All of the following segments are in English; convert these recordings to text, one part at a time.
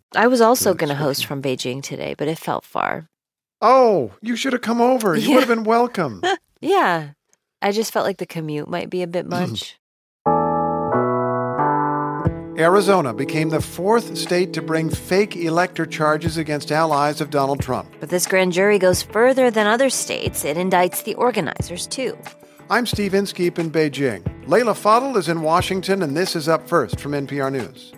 I was also going to host from Beijing today, but it felt far. Oh, you should have come over. You would have been welcome. Yeah. I just felt like the commute might be a bit much. Arizona became the fourth state to bring fake elector charges against allies of Donald Trump. But this grand jury goes further than other states. It indicts the organizers, too. I'm Steve Inskeep in Beijing. Leila Fadel is in Washington, and this is Up First from NPR News.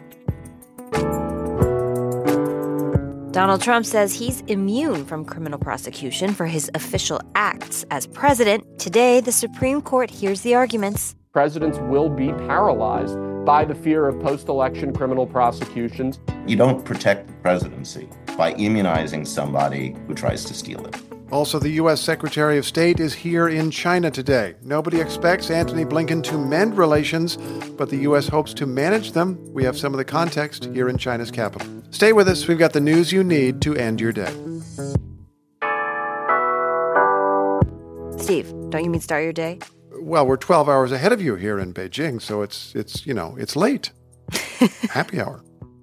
Donald Trump says he's immune from criminal prosecution for his official acts as president. Today, the Supreme Court hears the arguments. Presidents will be paralyzed by the fear of post-election criminal prosecutions. You don't protect the presidency by immunizing somebody who tries to steal it. Also, the U.S. Secretary of State is here in China today. Nobody expects Antony Blinken to mend relations, but the U.S. hopes to manage them. We have some of the context here in China's capital. Stay with us. We've got the news you need to end your day. Steve, don't you mean start your day? Well, we're 12 hours ahead of you here in Beijing, so it's late. Happy hour.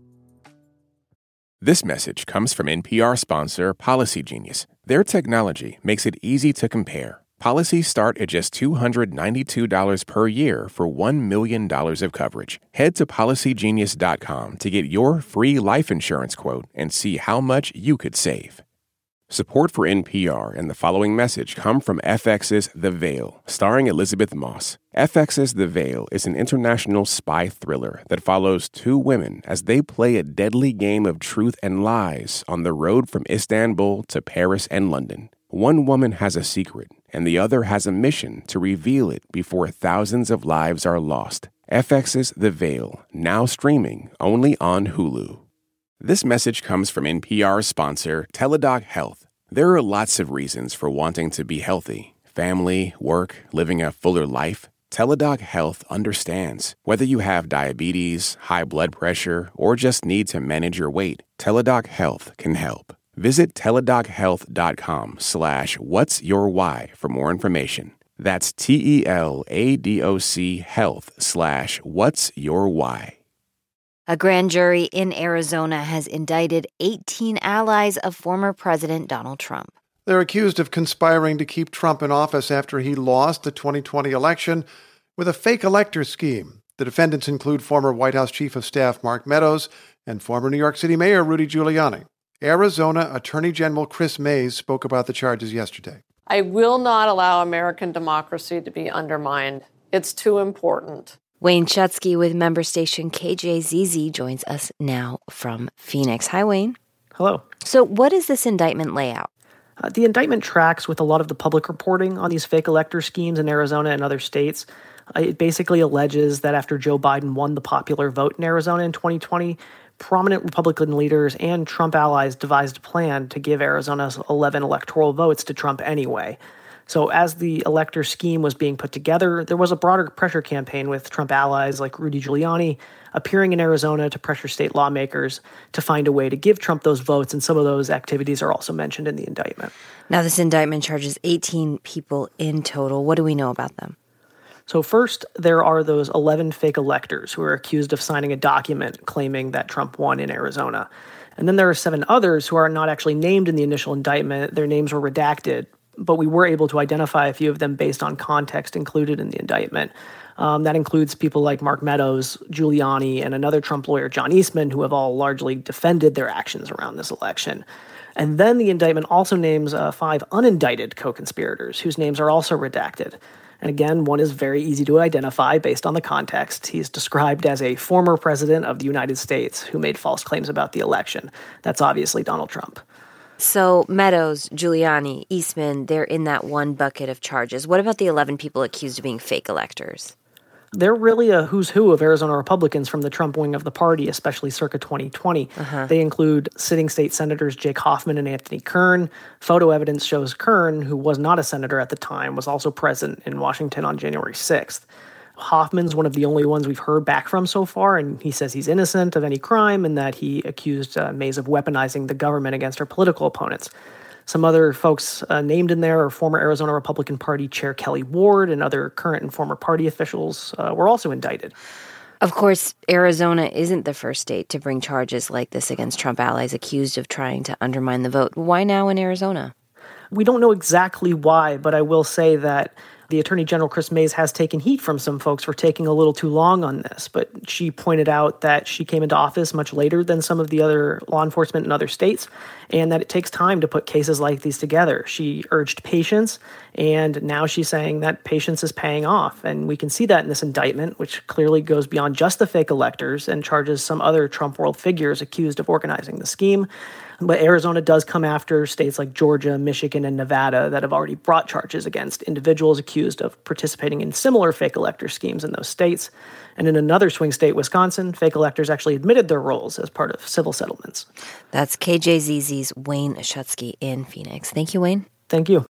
This message comes from NPR sponsor Policy Genius. Their technology makes it easy to compare. Policies start at just $292 per year for $1 million of coverage. Head to PolicyGenius.com to get your free life insurance quote and see how much you could save. Support for NPR and the following message come from FX's The Veil, starring Elizabeth Moss. FX's The Veil is an international spy thriller that follows two women as they play a deadly game of truth and lies on the road from Istanbul to Paris and London. One woman has a secret, and the other has a mission to reveal it before thousands of lives are lost. FX's The Veil, now streaming only on Hulu. This message comes from NPR sponsor Teladoc Health. There are lots of reasons for wanting to be healthy. Family, work, living a fuller life. Teladoc Health understands. Whether you have diabetes, high blood pressure, or just need to manage your weight, Teladoc Health can help. Visit teladochealth.com/whatsyourwhy for more information. That's TELADOC health/whatsyourwhy. A grand jury in Arizona has indicted 18 allies of former President Donald Trump. They're accused of conspiring to keep Trump in office after he lost the 2020 election with a fake elector scheme. The defendants include former White House Chief of Staff Mark Meadows and former New York City Mayor Rudy Giuliani. Arizona Attorney General Chris Mays spoke about the charges yesterday. I will not allow American democracy to be undermined. It's too important. Wayne Schutsky with member station KJZZ joins us now from Phoenix. Hi, Wayne. Hello. So what does this indictment lay out? The indictment tracks with a lot of the public reporting on these fake elector schemes in Arizona and other states. It basically alleges that after Joe Biden won the popular vote in Arizona in 2020, prominent Republican leaders and Trump allies devised a plan to give Arizona's 11 electoral votes to Trump anyway. So as the elector scheme was being put together, there was a broader pressure campaign with Trump allies like Rudy Giuliani appearing in Arizona to pressure state lawmakers to find a way to give Trump those votes, and some of those activities are also mentioned in the indictment. Now, this indictment charges 18 people in total. What do we know about them? So first, there are those 11 fake electors who are accused of signing a document claiming that Trump won in Arizona. And then there are 7 others who are not actually named in the initial indictment. Their names were redacted, but we were able to identify a few of them based on context included in the indictment. That includes people like Mark Meadows, Giuliani, and another Trump lawyer, John Eastman, who have all largely defended their actions around this election. And then the indictment also names 5 unindicted co-conspirators whose names are also redacted. And again, one is very easy to identify based on the context. He's described as a former president of the United States who made false claims about the election. That's obviously Donald Trump. So Meadows, Giuliani, Eastman, they're in that one bucket of charges. What about the 11 people accused of being fake electors? They're really a who's who of Arizona Republicans from the Trump wing of the party, especially circa 2020. They include sitting state senators Jake Hoffman and Anthony Kern. Photo evidence shows Kern, who was not a senator at the time, was also present in Washington on January 6th. Hoffman's one of the only ones we've heard back from so far, and he says he's innocent of any crime and that he accused Mays of weaponizing the government against her political opponents. Some other folks named in there are former Arizona Republican Party Chair Kelly Ward, and other current and former party officials were also indicted. Of course, Arizona isn't the first state to bring charges like this against Trump allies accused of trying to undermine the vote. Why now in Arizona? We don't know exactly why, but I will say that the Attorney General, Kris Mayes, has taken heat from some folks for taking a little too long on this, but she pointed out that she came into office much later than some of the other law enforcement in other states, and that it takes time to put cases like these together. She urged patience, and now she's saying that patience is paying off, and we can see that in this indictment, which clearly goes beyond just the fake electors and charges some other Trump world figures accused of organizing the scheme. But Arizona does come after states like Georgia, Michigan, and Nevada that have already brought charges against individuals accused of participating in similar fake elector schemes in those states. And in another swing state, Wisconsin, fake electors actually admitted their roles as part of civil settlements. That's KJZZ's Wayne Schutsky in Phoenix. Thank you, Wayne. Thank you.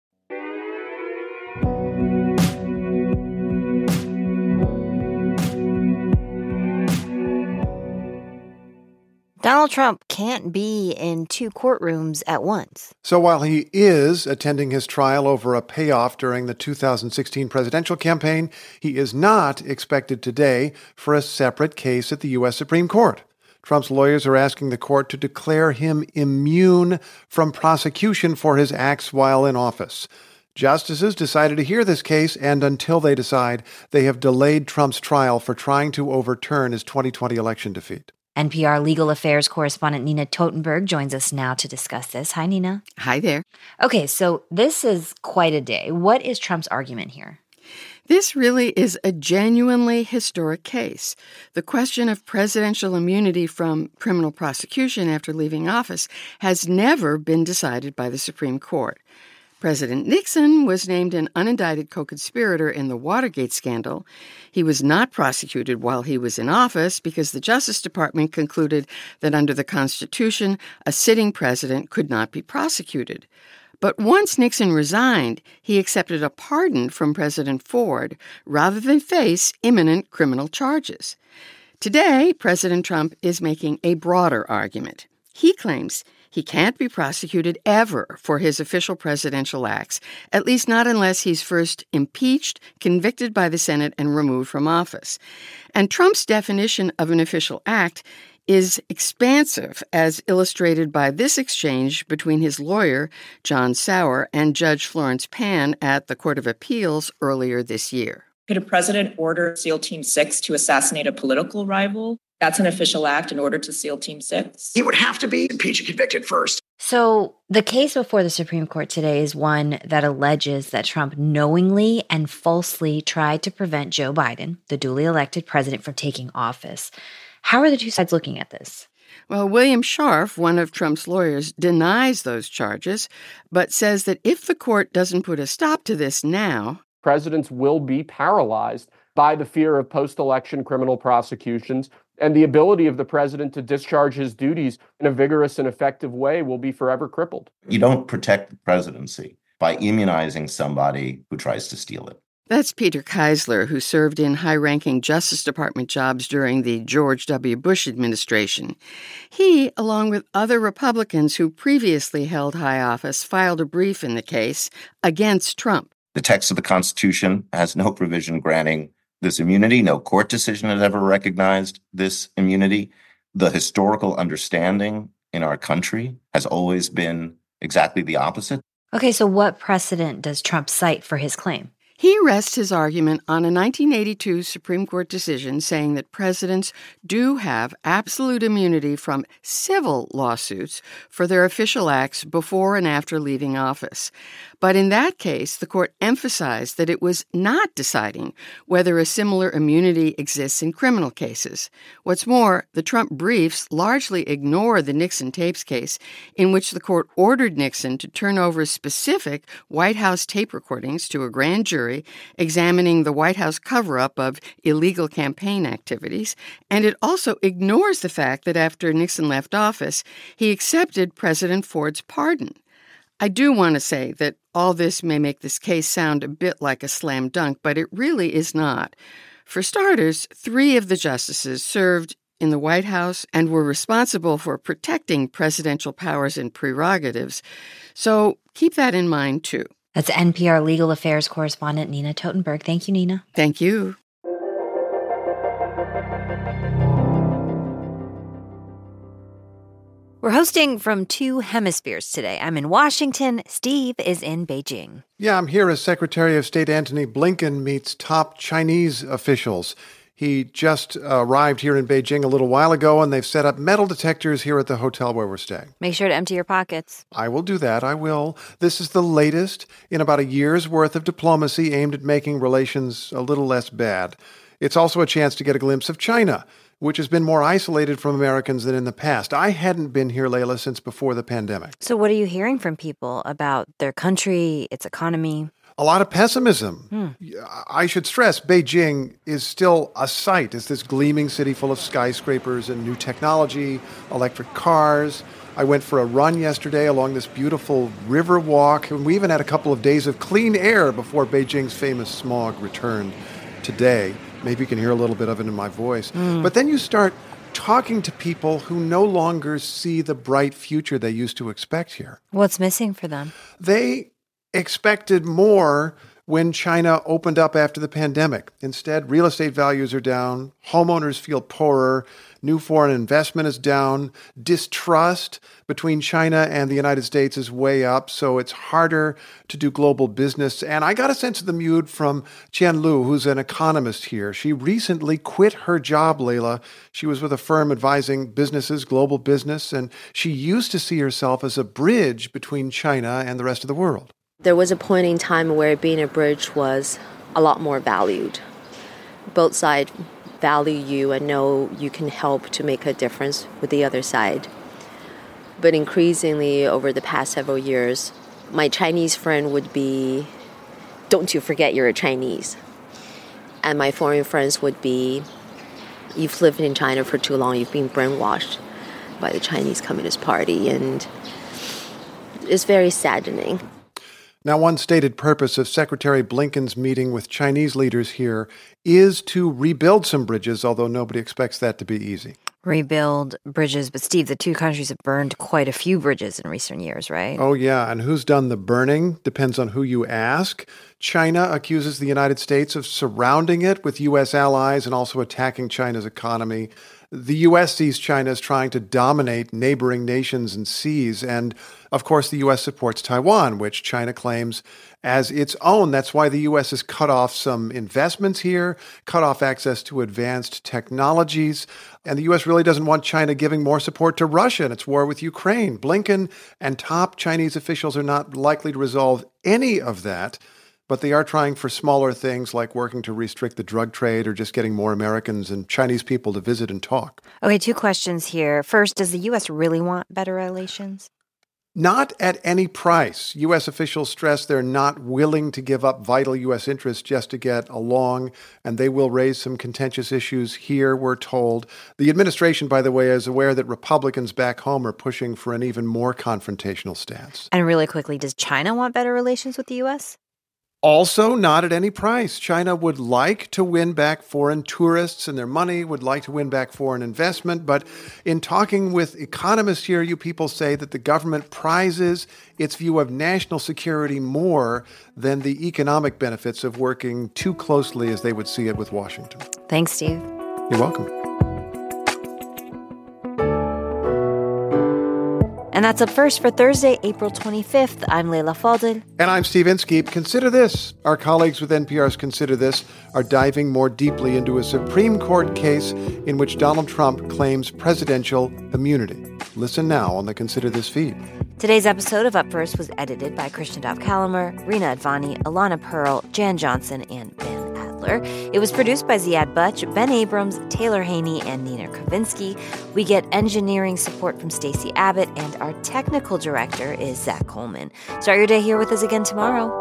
Donald Trump can't be in two courtrooms at once. So while he is attending his trial over a payoff during the 2016 presidential campaign, he is not expected today for a separate case at the U.S. Supreme Court. Trump's lawyers are asking the court to declare him immune from prosecution for his acts while in office. Justices decided to hear this case, and until they decide, they have delayed Trump's trial for trying to overturn his 2020 election defeat. NPR legal affairs correspondent Nina Totenberg joins us now to discuss this. Hi, Nina. Hi there. Okay, so this is quite a day. What is Trump's argument here? This really is a genuinely historic case. The question of presidential immunity from criminal prosecution after leaving office has never been decided by the Supreme Court. President Nixon was named an unindicted co-conspirator in the Watergate scandal. He was not prosecuted while he was in office because the Justice Department concluded that under the Constitution, a sitting president could not be prosecuted. But once Nixon resigned, he accepted a pardon from President Ford rather than face imminent criminal charges. Today, President Trump is making a broader argument. He claims he can't be prosecuted ever for his official presidential acts, at least not unless he's first impeached, convicted by the Senate, and removed from office. And Trump's definition of an official act is expansive, as illustrated by this exchange between his lawyer, John Sauer, and Judge Florence Pan at the Court of Appeals earlier this year. Could a president order SEAL Team 6 to assassinate a political rival? That's an official act in order to SEAL Team 6? He would have to be impeached and convicted first. So the case before the Supreme Court today is one that alleges that Trump knowingly and falsely tried to prevent Joe Biden, the duly elected president, from taking office. How are the two sides looking at this? Well, William Scharf, one of Trump's lawyers, denies those charges, but says that if the court doesn't put a stop to this now, presidents will be paralyzed by the fear of post-election criminal prosecutions, and the ability of the president to discharge his duties in a vigorous and effective way will be forever crippled. You don't protect the presidency by immunizing somebody who tries to steal it. That's Peter Keisler, who served in high-ranking Justice Department jobs during the George W. Bush administration. He, along with other Republicans who previously held high office, filed a brief in the case against Trump. The text of the Constitution has no provision granting this immunity. No court decision has ever recognized this immunity. The historical understanding in our country has always been exactly the opposite. Okay, so what precedent does Trump cite for his claim? He rests his argument on a 1982 Supreme Court decision saying that presidents do have absolute immunity from civil lawsuits for their official acts before and after leaving office. But in that case, the court emphasized that it was not deciding whether a similar immunity exists in criminal cases. What's more, the Trump briefs largely ignore the Nixon tapes case, in which the court ordered Nixon to turn over specific White House tape recordings to a grand jury examining the White House cover-up of illegal campaign activities, and it also ignores the fact that after Nixon left office, he accepted President Ford's pardon. I do want to say that all this may make this case sound a bit like a slam dunk, but it really is not. For starters, 3 of the justices served in the White House and were responsible for protecting presidential powers and prerogatives. So keep that in mind, too. That's NPR legal affairs correspondent Nina Totenberg. Thank you, Nina. Thank you. We're hosting from two hemispheres today. I'm in Washington. Steve is in Beijing. Yeah, I'm here as Secretary of State Antony Blinken meets top Chinese officials. He just arrived here in Beijing a little while ago, and they've set up metal detectors here at the hotel where we're staying. Make sure to empty your pockets. I will do that. I will. This is the latest in about a year's worth of diplomacy aimed at making relations a little less bad. It's also a chance to get a glimpse of China, which has been more isolated from Americans than in the past. I hadn't been here, Layla, since before the pandemic. So what are you hearing from people about their country, its economy? A lot of pessimism. I should stress, Beijing is still a sight. It's this gleaming city full of skyscrapers and new technology, electric cars. I went for a run yesterday along this beautiful river walk, and we even had a couple of days of clean air before Beijing's famous smog returned today. Maybe you can hear a little bit of it in my voice. But then you start talking to people who no longer see the bright future they used to expect here. What's missing for them? They expected more when China opened up after the pandemic. Instead, real estate values are down, homeowners feel poorer, new foreign investment is down, distrust between China and the United States is way up, so it's harder to do global business. And I got a sense of the mood from Qian Lu, who's an economist here. She recently quit her job, Layla. She was with a firm advising businesses, global business, and she used to see herself as a bridge between China and the rest of the world. There was a point in time where being a bridge was a lot more valued. Both sides value you and know you can help to make a difference with the other side. But increasingly over the past several years, my Chinese friend would be, don't you forget you're a Chinese. And my foreign friends would be, you've lived in China for too long, you've been brainwashed by the Chinese Communist Party. And it's very saddening. Now, one stated purpose of Secretary Blinken's meeting with Chinese leaders here is to rebuild some bridges, although nobody expects that to be easy. Rebuild bridges. But Steve, the two countries have burned quite a few bridges in recent years, right? Oh, yeah. And who's done the burning depends on who you ask. China accuses the United States of surrounding it with U.S. allies and also attacking China's economy. The U.S. sees China as trying to dominate neighboring nations and seas. And, of course, the U.S. supports Taiwan, which China claims as its own. That's why the U.S. has cut off some investments here, cut off access to advanced technologies. And the U.S. really doesn't want China giving more support to Russia in its war with Ukraine. Blinken and top Chinese officials are not likely to resolve any of that, but they are trying for smaller things like working to restrict the drug trade or just getting more Americans and Chinese people to visit and talk. Okay, two questions here. First, does the U.S. really want better relations? Not at any price. U.S. officials stress they're not willing to give up vital U.S. interests just to get along, and they will raise some contentious issues here, we're told. The administration, by the way, is aware that Republicans back home are pushing for an even more confrontational stance. And really quickly, does China want better relations with the U.S.? Also, not at any price. China would like to win back foreign tourists and their money, would like to win back foreign investment. But in talking with economists here, you people say that the government prizes its view of national security more than the economic benefits of working too closely as they would see it with Washington. Thanks, Steve. You're welcome. And that's up first for Thursday, April 25th. I'm Leila Fadel. And I'm Steve Inskeep. Consider this. Our colleagues with NPR's Consider This are diving more deeply into a Supreme Court case in which Donald Trump claims presidential immunity. Listen now on the Consider This feed. Today's episode of Up First was edited by Krishnadav Kalamer, Rina Advani, Alana Pearl, Jan Johnson, and Ben Adler. It was produced by Ziad Butch, Ben Abrams, Taylor Haney, and Nina Kravinsky. We get engineering support from Stacey Abbott, and our technical director is Zach Coleman. Start your day here with us again tomorrow.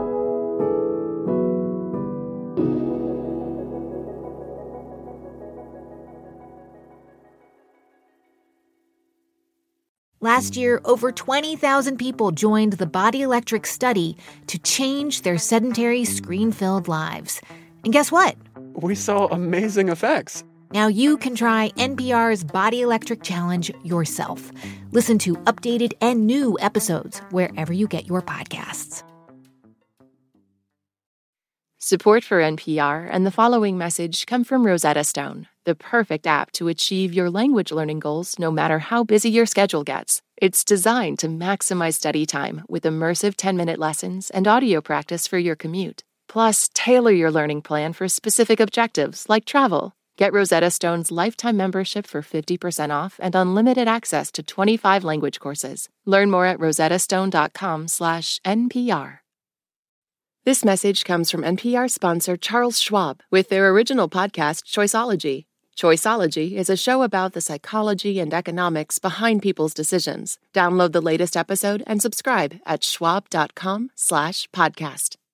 Last year, over 20,000 people joined the Body Electric study to change their sedentary, screen-filled lives. And guess what? We saw amazing effects. Now you can try NPR's Body Electric Challenge yourself. Listen to updated and new episodes wherever you get your podcasts. Support for NPR and the following message come from Rosetta Stone, the perfect app to achieve your language learning goals no matter how busy your schedule gets. It's designed to maximize study time with immersive 10-minute lessons and audio practice for your commute. Plus, tailor your learning plan for specific objectives like travel. Get Rosetta Stone's lifetime membership for 50% off and unlimited access to 25 language courses. Learn more at rosettastone.com/NPR. This message comes from NPR sponsor Charles Schwab with their original podcast, Choiceology. Choiceology is a show about the psychology and economics behind people's decisions. Download the latest episode and subscribe at schwab.com/podcast.